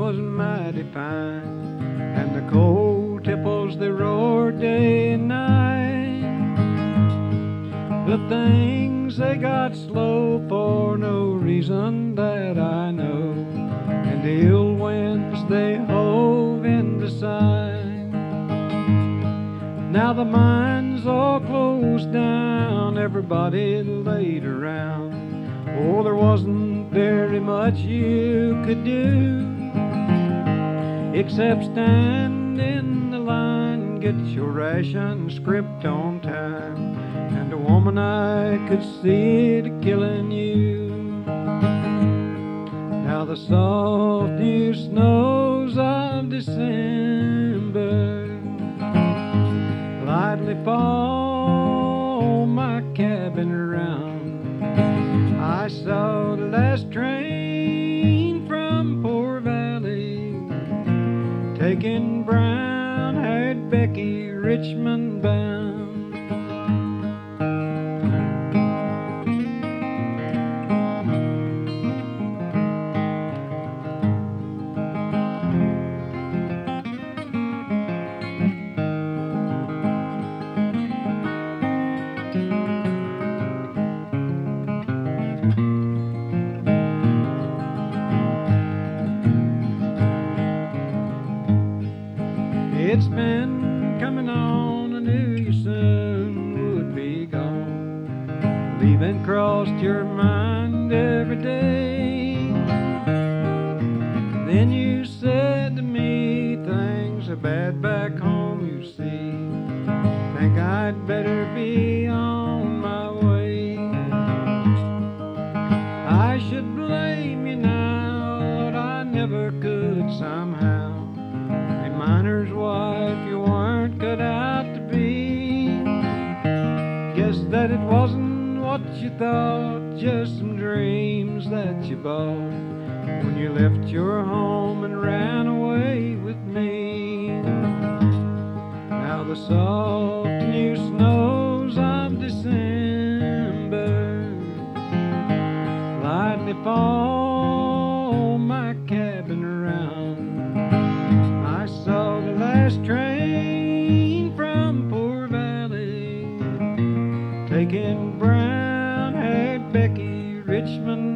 was mighty fine, and the cold tipples they roared day and night. But things they got slow for no reason that I know, and the ill winds they hove into sight. Now the mines all closed down, everybody laid around. Oh, there wasn't very much you could do except stand in the line, get your ration script on time, and a woman I could see it killing you. Now the soft new snows of December lightly fall my cabin around. I saw the last train from Poor Valley taking brown-haired Becky Richmond bound. It's been coming on, I knew you soon would be gone. Leaving crossed your mind every day. Then you said to me, things are bad back home, you see. Think I'd better be on my way. I should blame you now, but I never could somehow. A miner's wife you weren't cut out to be. Guess that it wasn't what you thought, just some dreams that you bought when you left your home and ran away with me. Now the soft new snows of December lightly fall my cabin around. I saw the last train from Poor Valley taking brown-haired Becky Richmond